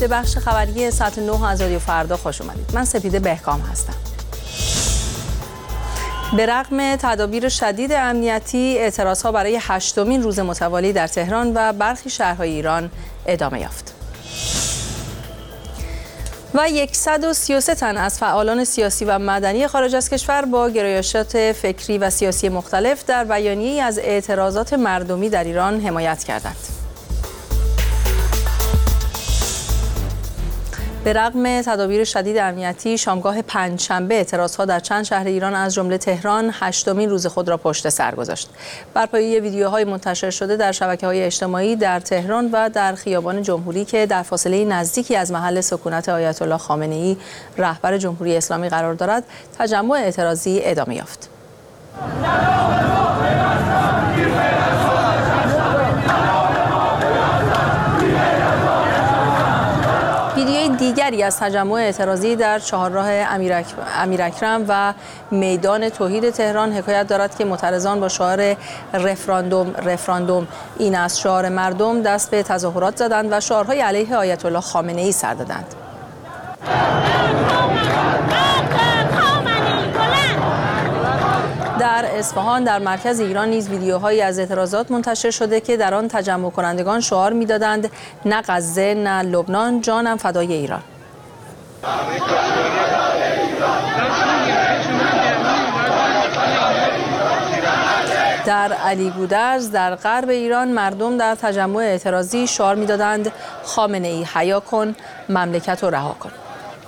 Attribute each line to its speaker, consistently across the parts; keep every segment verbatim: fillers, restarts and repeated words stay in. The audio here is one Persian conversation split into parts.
Speaker 1: به بخش خبری ساعت نه از رادیو فردا خوش اومدید. من سپیده بهکام هستم. به رغم تدابیر شدید امنیتی، اعتراضها برای هشتمین روز متوالی در تهران و برخی شهرهای ایران ادامه یافت. و صد و سی و سه تن از فعالان سیاسی و مدنی خارج از کشور با گرایشات فکری و سیاسی مختلف در بیانیه‌ای از اعتراضات مردمی در ایران حمایت کردند. به رغم تدابیر شدید امنیتی، شامگاه پنجشنبه اعتراضها در چند شهر ایران از جمله تهران هشتمین روز خود را پشت سر گذاشت. بر پایه ویدیوهای منتشر شده در شبکه‌های اجتماعی در تهران و در خیابان جمهوری که در فاصله نزدیکی از محل سکونت آیت الله خامنه‌ای رهبر جمهوری اسلامی قرار دارد، تجمع اعتراضی ادامه یافت. ویدیوی دیگری از تجمع اعتراضی در چهارراه امیراکرم و میدان توحید تهران حکایت دارد که معترضان با شعار رفراندوم رفراندوم این از شعار مردم دست به تظاهرات زدند و شعارهای علیه آیت الله خامنه‌ای سر دادند. در اصفهان در مرکز ایران نیز ویدیوهایی از اعتراضات منتشر شده که در آن تجمع کنندگان شعار می‌دادند نه غزه نه لبنان، جانم فدای ایران. در علیگودرز در غرب ایران مردم در تجمع اعتراضی شعار می‌دادند خامنه‌ای حیا کن، مملکت رو رها کن.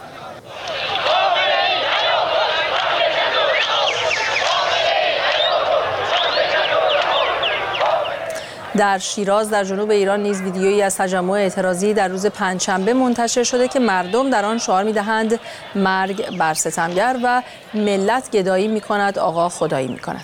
Speaker 1: در شیراز در جنوب ایران نیز ویدیویی از تجمع اعتراضی در روز پنجشنبه منتشر شده که مردم در آن شعار می‌دهند مرگ بر ستمگر و ملت گدایی می‌کند آقا خدایی می‌کند.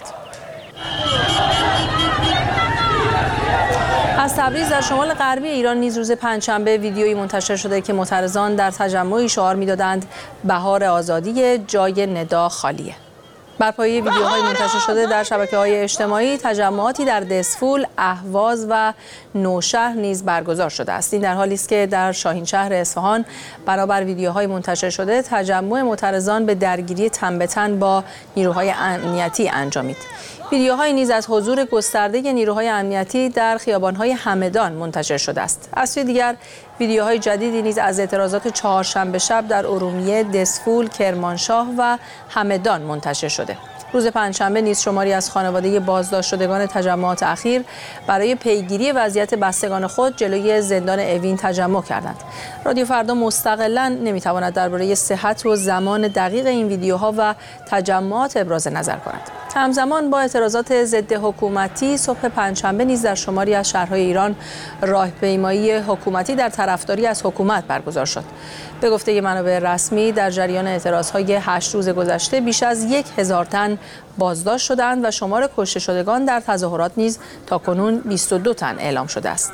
Speaker 1: از تبریز در شمال غربی ایران نیز روز پنجشنبه ویدیویی منتشر شده که معترضان در تجمعی شعار می‌دادند بهار آزادی جای ندا خالیه. بر پایه ویدیوهای منتشر شده در شبکه‌های اجتماعی تجمعاتی در دسفول، اهواز و نوشهر نیز برگزار شده است. این در حالی است که در شاهینشهر اصفهان بنابر ویدیوهای منتشر شده تجمع معترضان به درگیری تن به تن با نیروهای امنیتی انجامید. ویدیوهای نیز از حضور گسترده نیروهای امنیتی در خیابان‌های همدان منتشر شده است. از سوی دیگر ویدیوهای جدیدی نیز از اعتراضات چهارشنبه شب در ارومیه، دسفول، کرمانشاه و همدان منتشر شده. روز پنجشنبه نیز شماری از خانواده بازداشت شدگان تجمعات اخیر برای پیگیری وضعیت بستگان خود جلوی زندان اوین تجمع کردند. رادیو فردا مستقلاً نمیتواند درباره صحت و زمان دقیق این ویدیوها و تجمعات ابراز نظر کند. همزمان با اعتراضات ضد حکومتی صبح پنجشنبه نیز در شماری از شهرهای ایران راهپیمایی حکومتی در طرفداری از حکومت برگزار شد. به گفته منابع رسمی در جریان اعتراضهای هشت روز گذشته بیش از یک هزار تن بازداشت شدند و شمار کشته شدگان در تظاهرات نیز تاکنون بیست و دو تن اعلام شده است.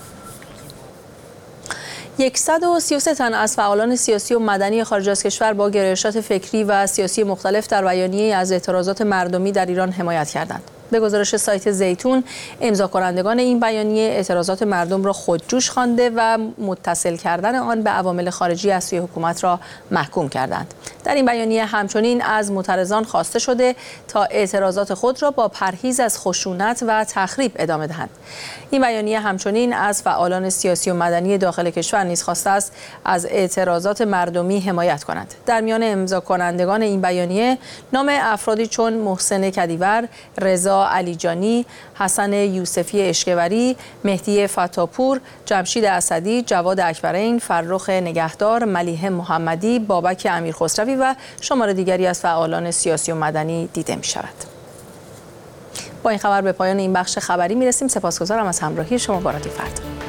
Speaker 1: صد و سی و سه تن از فعالان سیاسی و مدنی خارج از کشور با گرایشات فکری و سیاسی مختلف در بیانیه‌ای از اعتراضات مردمی در ایران حمایت کردند. به گزارش سایت زیتون، امضا کنندگان این بیانیه اعتراضات مردم را خودجوش خوانده و متصل کردن آن به عوامل خارجی از سوی حکومت را محکوم کردند. در این بیانیه همچنین از معترضان خواسته شده تا اعتراضات خود را با پرهیز از خشونت و تخریب ادامه دهند. این بیانیه همچنین از فعالان سیاسی و مدنی داخل کشور نیز خواسته است از اعتراضات مردمی حمایت کنند. در میان امضا کنندگان این بیانیه نام افرادی چون محسن کدیور، رضا علیجانی، حسن یوسفی اشکوری، مهدی فتاپور، جمشید اسدی، جواد اکبرین، فرخ نگهدار، ملیحه محمدی، بابک امیرخسروی و شمار دیگری از فعالان سیاسی و مدنی دیده می شود. با این خبر به پایان این بخش خبری می رسیم. سپاسگزارم از همراهی شما با رادیو فردا.